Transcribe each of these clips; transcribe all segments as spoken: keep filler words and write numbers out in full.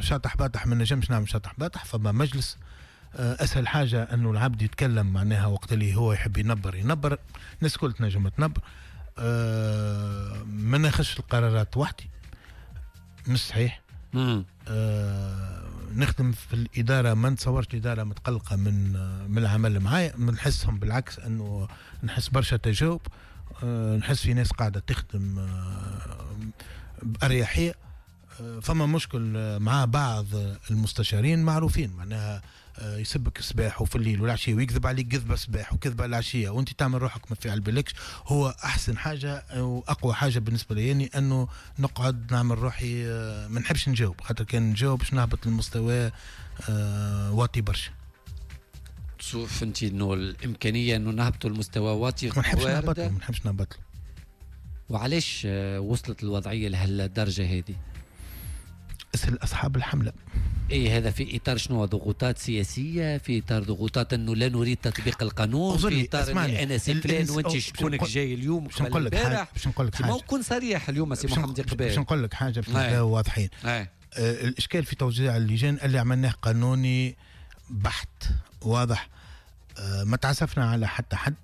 شاطح باطح ما نجمش نعمل شاطح باطح. فما مجلس اسهل حاجه انه العبد يتكلم معناها وقت اللي هو يحب ينبر ينبر، الناس كل تنجم تنبر. أه ما ناخذش القرارات وحدي مش صحيح. أه نخدم في الاداره، ما نتصورش الاداره متقلقه من من العمل معايا، نحسهم بالعكس انه نحس برشا تجاوب. أه نحس في ناس قاعده تخدم أه باريحيه. أه فما مشكل مع بعض المستشارين معروفين معناها يسبك الصباح وفي الليل والعشيه ويكذب عليك كذبه الصباح وكذبه العشيه وانت تعمل روحك ما في على بالكش. هو احسن حاجه واقوى حاجه بالنسبه لي يعني انه نقعد نعمل روحي ما نحبش نجاوب، خاطر كان نجاوب باش نهبط للمستوى واطي برشا. شوف انت انه الامكانيه انه نهبطوا المستوى واطي ما نحبش نهبط ما نحبش نهبط. وعلاش وصلت الوضعيه لهالدرجه هذه؟ اسال اصحاب الحمله. ايه هذا في اطار شنو؟ ضغوطات سياسيه، في اطار ضغوطات انه لا نريد تطبيق القانون، في اطار اني انا سي فلان وانت شكونك جاي اليوم باش نقول لك حاجه باش نقول لك حاجه ما نكون صريح اليوم سي محمد قبال باش نقول لك حاجه باش نبداو واضحين. آه الاشكال في توزيع اللجان اللي عملناه قانوني بحت واضح. آه ما تعسفنا على حتى حد،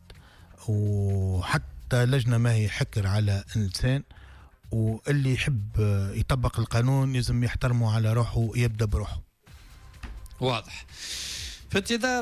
وحتى لجنه ما هي حكر على انسان، واللي يحب يطبق القانون لازم يحترمه على روحه ويبدأ بروحه. واضح. في انتظار